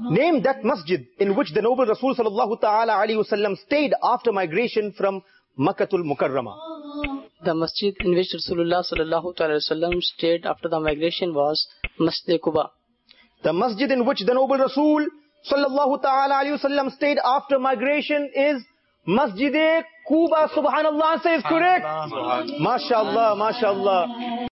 Name that masjid in which the noble Rasul sallallahu ta'ala alayhi wasallam stayed after migration from Makkatul Mukarramah. The masjid in which Rasulullah sallallahu ta'ala wasallam stayed after the migration was Masjid Quba. The masjid in which the noble Rasul sallallahu ta'ala alayhi wasallam stayed after migration is Masjid Quba. Subhanallah, say is correct. MashaAllah, MashaAllah.